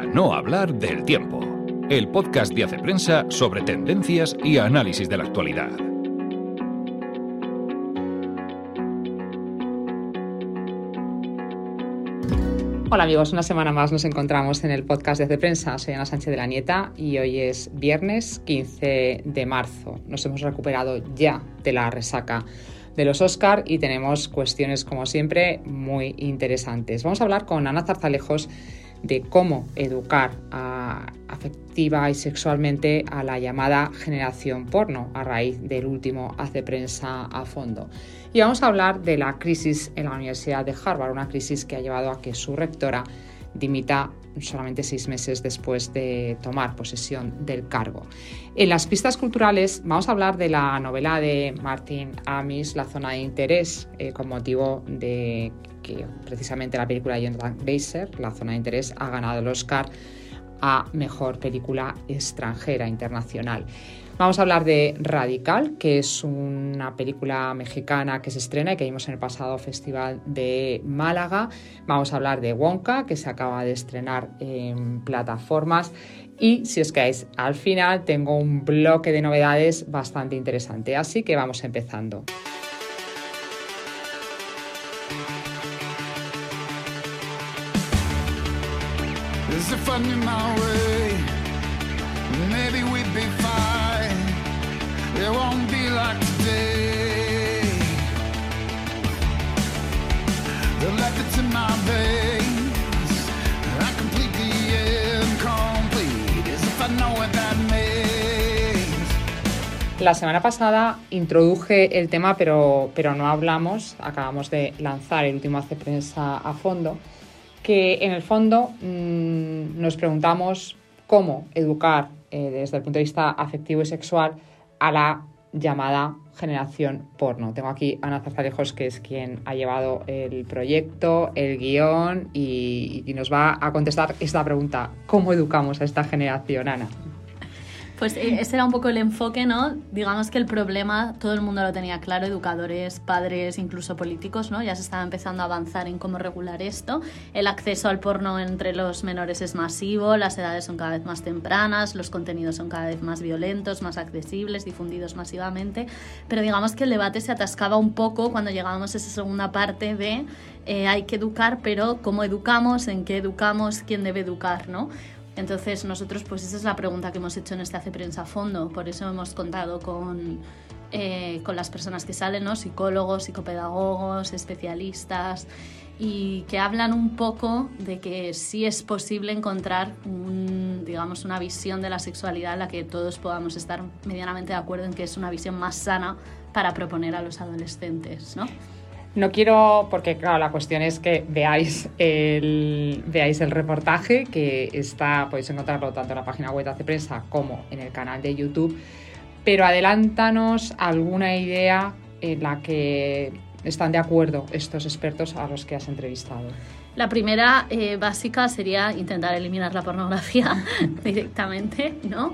no hablar del tiempo, el podcast de Hace Prensa sobre tendencias y análisis de la actualidad. Hola amigos, una semana más nos encontramos en el podcast de Hace Prensa. Soy Ana Sánchez de la Nieta y hoy es viernes 15 de marzo. Nos hemos recuperado ya de la resaca de los Oscar y tenemos cuestiones, como siempre, muy interesantes. Vamos a hablar con Ana Zarzalejos de cómo educar afectiva y sexualmente a la llamada generación porno a raíz del último Hace Prensa a fondo. Y vamos a hablar de la crisis en la Universidad de Harvard, una crisis que ha llevado a que su rectora dimita solamente 6 meses después de tomar posesión del cargo. En las pistas culturales vamos a hablar de la novela de Martin Amis, La zona de interés, con motivo de que precisamente la película de Jonathan Glazer, La zona de interés, ha ganado el Oscar a Mejor Película Extranjera Internacional. Vamos a hablar de Radical, que es una película mexicana que se estrena y que vimos en el pasado Festival de Málaga. Vamos a hablar de Wonka, que se acaba de estrenar en plataformas. Y si os quedáis al final, tengo un bloque de novedades bastante interesante. Así que vamos empezando. Is it funny my way? Maybe we'd be fine. It won't be like today. The liquid's in my veins. I complete the incomplete. As if I know what that means. La semana pasada introduje el tema, pero no hablamos. Acabamos de lanzar el último Hace Prensa a fondo, que en el fondo nos preguntamos cómo educar desde el punto de vista afectivo y sexual a la llamada generación porno. Tengo aquí a Ana Zarzalejos, que es quien ha llevado el proyecto, el guión y nos va a contestar esta pregunta: ¿cómo educamos a esta generación, Ana? Pues ese era un poco el enfoque, ¿no? Digamos que el problema todo el mundo lo tenía claro, educadores, padres, incluso políticos, ¿no? Ya se estaba empezando a avanzar en cómo regular esto. El acceso al porno entre los menores es masivo, las edades son cada vez más tempranas, los contenidos son cada vez más violentos, más accesibles, difundidos masivamente. Pero digamos que el debate se atascaba un poco cuando llegábamos a esa segunda parte de hay que educar, pero ¿cómo educamos? ¿En qué educamos? ¿Quién debe educar? ¿No? Entonces nosotros, pues esa es la pregunta que hemos hecho en este Hace Prensa a fondo. Por eso hemos contado con las personas que salen, ¿no? Psicólogos, psicopedagogos, especialistas, y que hablan un poco de que sí es posible encontrar una visión de la sexualidad en la que todos podamos estar medianamente de acuerdo en que es una visión más sana para proponer a los adolescentes, ¿no? No quiero, porque claro, la cuestión es que veáis el reportaje, que podéis encontrarlo tanto en la página web de Hace Prensa como en el canal de YouTube, pero adelántanos alguna idea en la que están de acuerdo estos expertos a los que has entrevistado. La primera básica sería intentar eliminar la pornografía directamente, ¿no?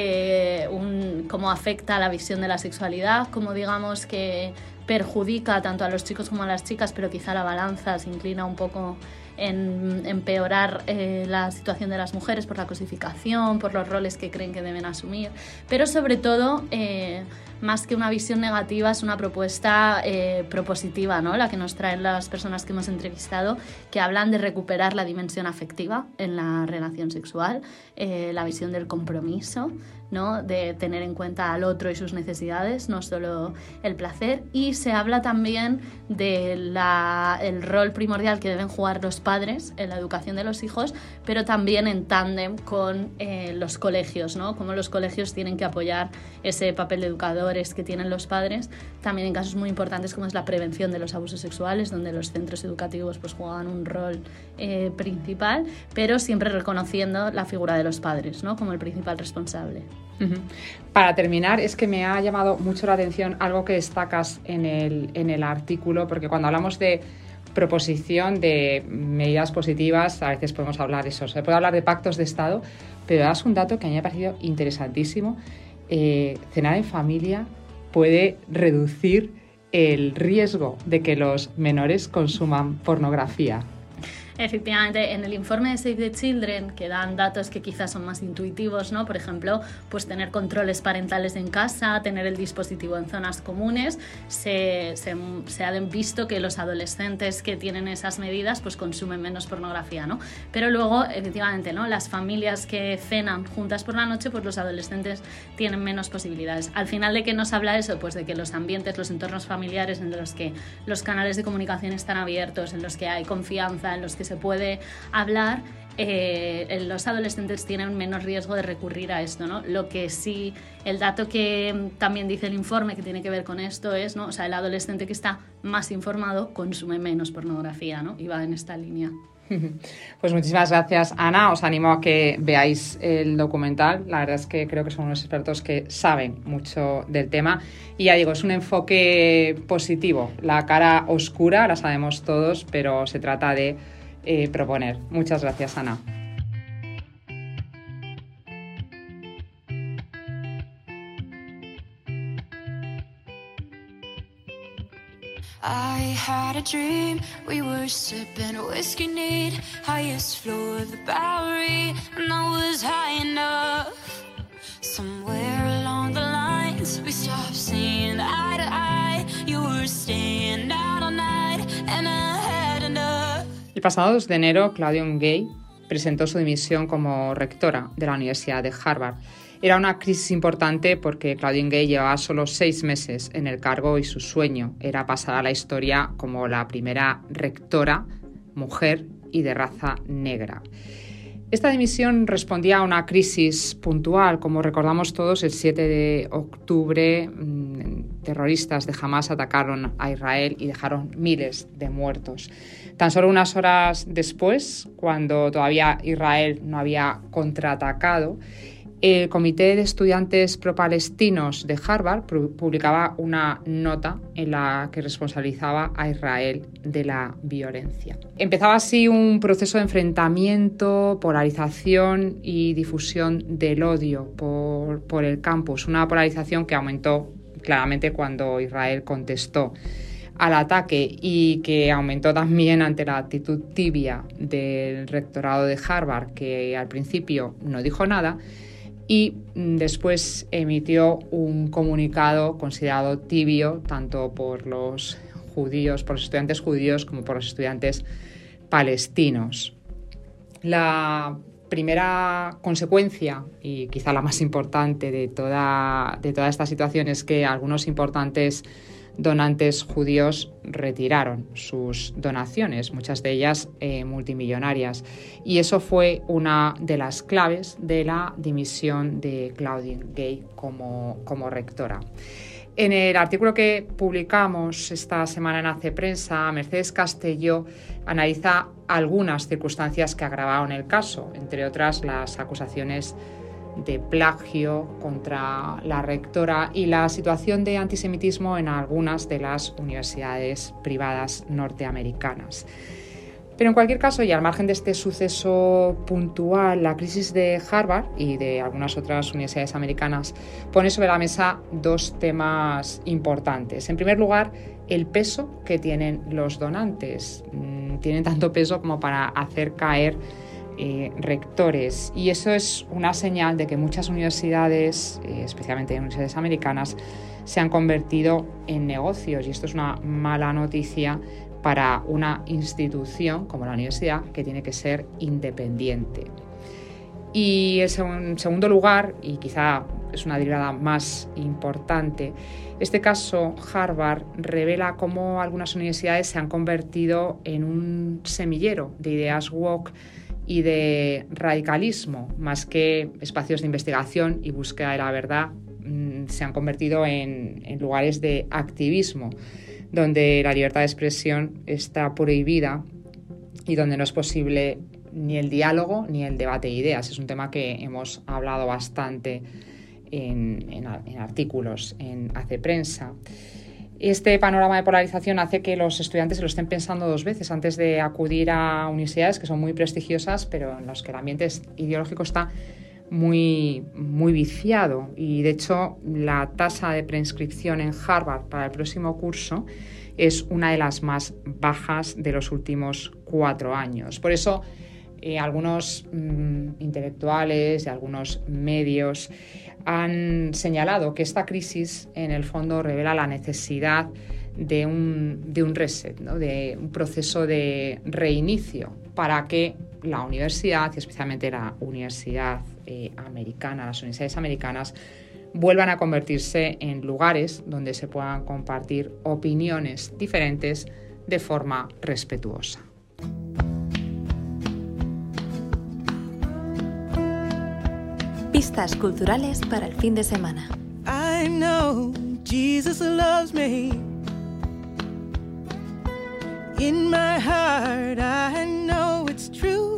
Cómo afecta a la visión de la sexualidad, cómo digamos que perjudica tanto a los chicos como a las chicas, pero quizá la balanza se inclina un poco en empeorar la situación de las mujeres por la cosificación, por los roles que creen que deben asumir, pero sobre todo, más que una visión negativa, es una propuesta propositiva, ¿no? La que nos traen las personas que hemos entrevistado, que hablan de recuperar la dimensión afectiva en la relación sexual, la visión del compromiso, ¿no? De tener en cuenta al otro y sus necesidades, no solo el placer. Y se habla también del rol primordial que deben jugar los padres en la educación de los hijos, pero también en tándem con los colegios, ¿no? Cómo los colegios tienen que apoyar ese papel de educadores que tienen los padres, también en casos muy importantes como es la prevención de los abusos sexuales, donde los centros educativos pues juegan un rol principal, pero siempre reconociendo la figura de los padres, ¿no? Como el principal responsable. Para terminar, es que me ha llamado mucho la atención algo que destacas en el artículo, porque cuando hablamos de proposición de medidas positivas, a veces podemos hablar de eso, se puede hablar de pactos de Estado, pero das un dato que a mí me ha parecido interesantísimo. Cenar en familia puede reducir el riesgo de que los menores consuman pornografía. Efectivamente, en el informe de Save the Children, que dan datos que quizás son más intuitivos, ¿no? Por ejemplo, pues tener controles parentales en casa, tener el dispositivo en zonas comunes, se ha visto que los adolescentes que tienen esas medidas pues consumen menos pornografía, ¿no? Pero luego, efectivamente, ¿no? Las familias que cenan juntas por la noche, pues los adolescentes tienen menos posibilidades. Al final, ¿de qué nos habla eso? Pues de que los ambientes, los entornos familiares en los que los canales de comunicación están abiertos, en los que hay confianza, en los que se puede hablar, los adolescentes tienen menos riesgo de recurrir a esto, ¿no? Lo que sí, el dato que también dice el informe que tiene que ver con esto es, ¿no? O sea, el adolescente que está más informado consume menos pornografía, ¿no? Y va en esta línea. Pues muchísimas gracias, Ana. Os animo a que veáis el documental. La verdad es que creo que son unos expertos que saben mucho del tema. Y ya digo, es un enfoque positivo. La cara oscura la sabemos todos, pero se trata de proponer. Muchas gracias, Ana. I had a dream, we were sipping whiskey neat, highest floor of the Bowery, and I was high enough. Somewhere along the lines, we stopped seeing eye to eye. You were staying out all night, and I had enough. El pasado 2 de enero, Claudine Gay presentó su dimisión como rectora de la Universidad de Harvard. Era una crisis importante porque Claudine Gay llevaba solo 6 meses en el cargo y su sueño era pasar a la historia como la primera rectora, mujer y de raza negra. Esta dimisión respondía a una crisis puntual. Como recordamos todos, el 7 de octubre terroristas de Hamás atacaron a Israel y dejaron miles de muertos. Tan solo unas horas después, cuando todavía Israel no había contraatacado, el Comité de Estudiantes Pro-Palestinos de Harvard publicaba una nota en la que responsabilizaba a Israel de la violencia. Empezaba así un proceso de enfrentamiento, polarización y difusión del odio por el campus, una polarización que aumentó claramente cuando Israel contestó al ataque y que aumentó también ante la actitud tibia del rectorado de Harvard, que al principio no dijo nada y después emitió un comunicado considerado tibio tanto por los judíos, por los estudiantes judíos como por los estudiantes palestinos. La primera consecuencia, y quizá la más importante de toda esta situación, es que algunos importantes donantes judíos retiraron sus donaciones, muchas de ellas multimillonarias. Y eso fue una de las claves de la dimisión de Claudine Gay como rectora. En el artículo que publicamos esta semana en Hace Prensa, Mercedes Castelló analiza algunas circunstancias que agravaron el caso, entre otras las acusaciones de plagio contra la rectora y la situación de antisemitismo en algunas de las universidades privadas norteamericanas. Pero en cualquier caso, y al margen de este suceso puntual, la crisis de Harvard y de algunas otras universidades americanas pone sobre la mesa 2 temas importantes. En primer lugar, el peso que tienen los donantes. Tienen tanto peso como para hacer caer rectores, y eso es una señal de que muchas universidades, especialmente universidades americanas, se han convertido en negocios, y esto es una mala noticia para una institución como la universidad, que tiene que ser independiente. Y en segundo lugar, y quizá es una derivada más importante, este caso Harvard revela cómo algunas universidades se han convertido en un semillero de ideas woke y de radicalismo, más que espacios de investigación y búsqueda de la verdad. Se han convertido en lugares de activismo, donde la libertad de expresión está prohibida y donde no es posible ni el diálogo ni el debate de ideas. Es un tema que hemos hablado bastante en artículos en Hace Prensa. Este panorama de polarización hace que los estudiantes se lo estén pensando 2 veces antes de acudir a universidades que son muy prestigiosas, pero en las que el ambiente ideológico está muy viciado, y de hecho la tasa de preinscripción en Harvard para el próximo curso es una de las más bajas de los últimos 4 años. Por eso algunos intelectuales y algunos medios han señalado que esta crisis en el fondo revela la necesidad de un reset, ¿no? De un proceso de reinicio para que la universidad, y especialmente la universidad americana, las universidades americanas, vuelvan a convertirse en lugares donde se puedan compartir opiniones diferentes de forma respetuosa. Pistas culturales para el fin de semana. I know Jesus loves me. In my heart, I know it's true.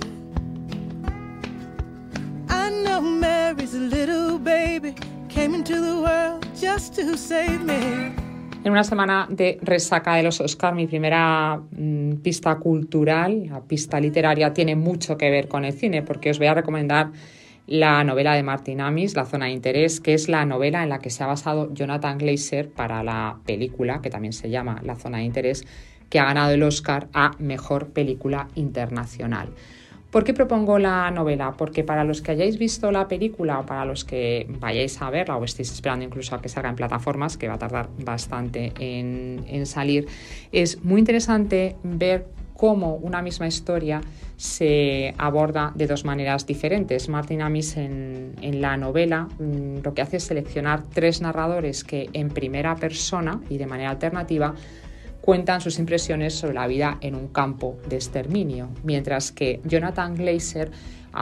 I know Mary's little baby came into the world just to save me. En una semana de resaca de los Oscar, mi primera pista cultural, la pista literaria, tiene mucho que ver con el cine, porque os voy a recomendar la novela de Martin Amis, La zona de interés, que es la novela en la que se ha basado Jonathan Glazer para la película, que también se llama La zona de interés, que ha ganado el Oscar a Mejor Película Internacional. ¿Por qué propongo la novela? Porque para los que hayáis visto la película o para los que vayáis a verla o estéis esperando incluso a que salga en plataformas, que va a tardar bastante en salir, es muy interesante ver cómo una misma historia se aborda de 2 maneras diferentes. Martin Amis en la novela lo que hace es seleccionar 3 narradores que en primera persona y de manera alternativa cuentan sus impresiones sobre la vida en un campo de exterminio, mientras que Jonathan Glazer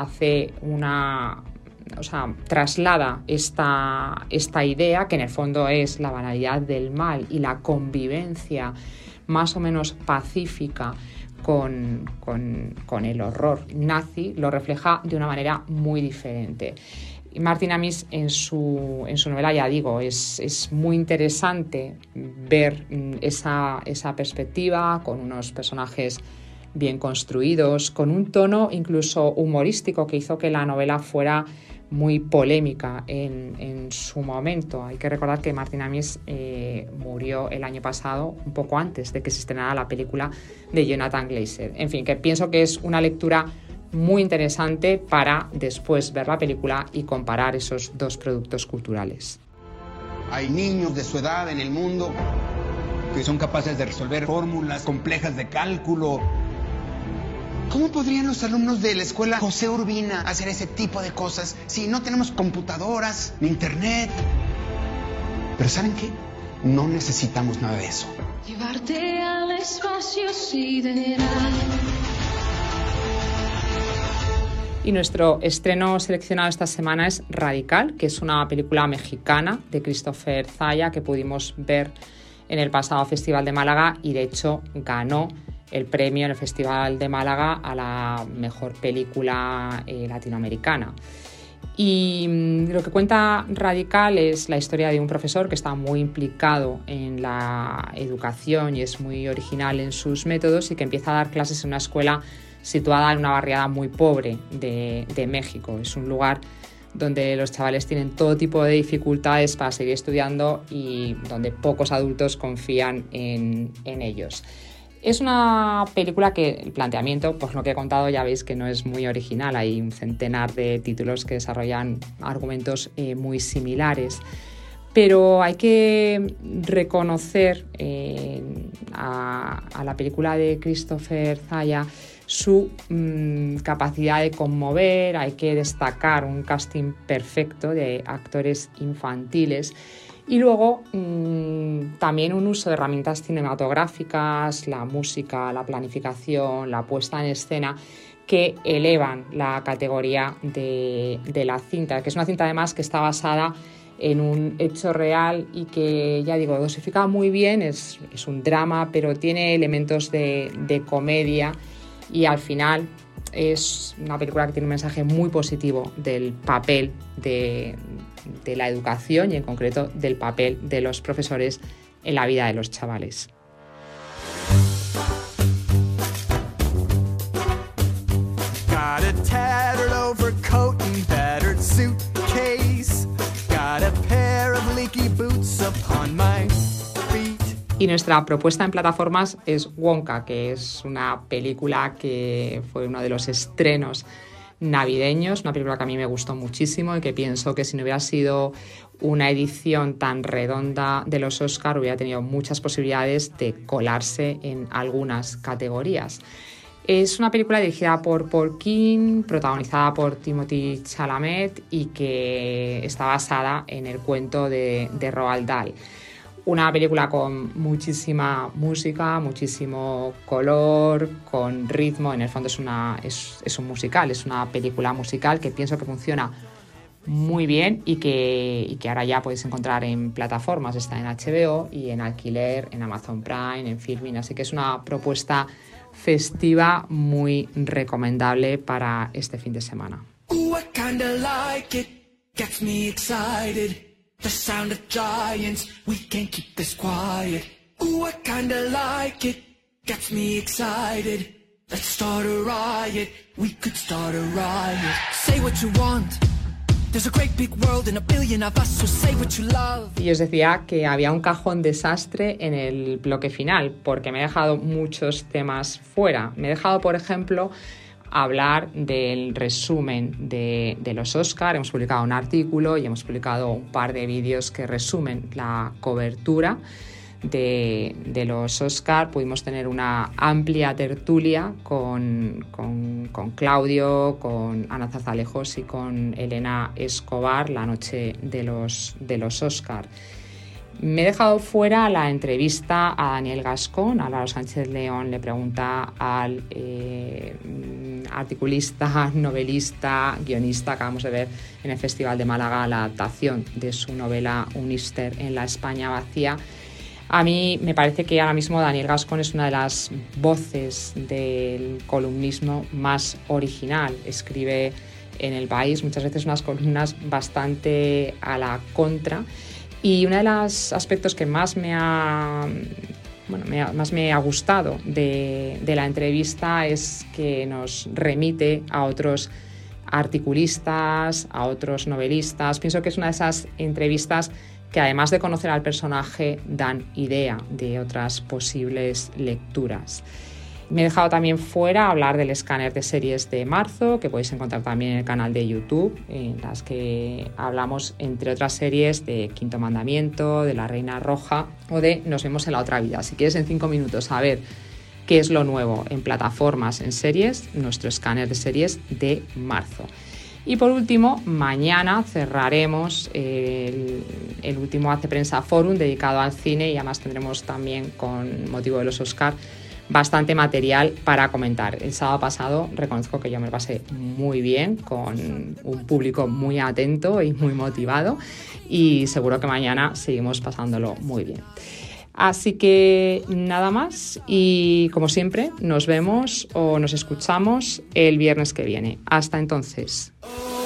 traslada esta idea, que en el fondo es la banalidad del mal y la convivencia más o menos pacífica con el horror nazi, lo refleja de una manera muy diferente. Martin Amis en su novela, ya digo, es muy interesante ver esa perspectiva con unos personajes bien construidos, con un tono incluso humorístico que hizo que la novela fuera muy polémica en su momento. Hay que recordar que Martin Amis murió el año pasado, un poco antes de que se estrenara la película de Jonathan Glazer. En fin, que pienso que es una lectura muy interesante para después ver la película y comparar esos 2 productos culturales. Hay niños de su edad en el mundo que son capaces de resolver fórmulas complejas de cálculo. ¿Cómo podrían los alumnos de la escuela José Urbina hacer ese tipo de cosas si no tenemos computadoras ni internet? Pero ¿saben qué? No necesitamos nada de eso. Llevarte al espacio sideral. Y nuestro estreno seleccionado esta semana es Radical, que es una película mexicana de Christopher Zaya que pudimos ver en el pasado Festival de Málaga y de hecho ganó el premio en el Festival de Málaga a la mejor película latinoamericana. Y lo que cuenta Radical es la historia de un profesor que está muy implicado en la educación y es muy original en sus métodos y que empieza a dar clases en una escuela situada en una barriada muy pobre de México. Es un lugar donde los chavales tienen todo tipo de dificultades para seguir estudiando y donde pocos adultos confían en ellos. Es una película que el planteamiento, pues lo que he contado ya veis que no es muy original. Hay un centenar de títulos que desarrollan argumentos muy similares. Pero hay que reconocer a la película de Christopher Zaya su capacidad de conmover. Hay que destacar un casting perfecto de actores infantiles y luego también un uso de herramientas cinematográficas, la música, la planificación, la puesta en escena que elevan la categoría de la cinta, que es una cinta además que está basada en un hecho real y que, ya digo, dosifica muy bien, es un drama, pero tiene elementos de comedia y al final es una película que tiene un mensaje muy positivo del papel de la educación y en concreto del papel de los profesores en la vida de los chavales. Got a tattered overcoat and battered suitcase. Got a pair of leaky boots upon my feet. Y nuestra propuesta en plataformas es Wonka, que es una película que fue uno de los estrenos navideños, una película que a mí me gustó muchísimo y que pienso que si no hubiera sido una edición tan redonda de los Oscar hubiera tenido muchas posibilidades de colarse en algunas categorías. Es una película dirigida por Paul King, protagonizada por Timothée Chalamet y que está basada en el cuento de Roald Dahl. Una película con muchísima música, muchísimo color, con ritmo. En el fondo es un musical, es una película musical que pienso que funciona muy bien y que ahora ya podéis encontrar en plataformas. Está en HBO y en alquiler, en Amazon Prime, en Filmin. Así que es una propuesta festiva muy recomendable para este fin de semana. Ooh, I kinda like it, gets me excited. The sound of giants, we can't keep this quiet. Ooh, I kinda like it, gets me excited. Let's start a riot, we could start a riot. Say what you want, there's a great big world and a billion of us, so say what you love. Y os decía que había un cajón desastre en el bloque final, porque me he dejado muchos temas fuera. Me he dejado, por ejemplo, hablar del resumen de los Oscar. Hemos publicado un artículo y hemos publicado un par de vídeos que resumen la cobertura de los Oscar. Pudimos tener una amplia tertulia con Claudio, con Ana Zazalejos y con Elena Escobar la noche de los Oscar. Me he dejado fuera la entrevista a Daniel Gascón. Álvaro Sánchez León le pregunta al articulista, novelista, guionista. Acabamos de ver en el Festival de Málaga la adaptación de su novela Un Easter en la España vacía. A mí me parece que ahora mismo Daniel Gascón es una de las voces del columnismo más original. Escribe en El País muchas veces unas columnas bastante a la contra. Y uno de los aspectos que más me ha gustado de la entrevista es que nos remite a otros articulistas, a otros novelistas. Pienso que es una de esas entrevistas que, además de conocer al personaje, dan idea de otras posibles lecturas. Me he dejado también fuera hablar del escáner de series de marzo, que podéis encontrar también en el canal de YouTube, en las que hablamos, entre otras series, de Quinto Mandamiento, de La Reina Roja o de Nos vemos en la otra vida. Si quieres en 5 minutos saber qué es lo nuevo en plataformas, en series, nuestro escáner de series de marzo. Y por último, mañana cerraremos el último Hace Prensa Forum dedicado al cine y además tendremos también, con motivo de los Oscar, bastante material para comentar. El sábado pasado reconozco que yo me lo pasé muy bien, con un público muy atento y muy motivado, y seguro que mañana seguimos pasándolo muy bien. Así que nada más, y como siempre nos vemos o nos escuchamos el viernes que viene. Hasta entonces.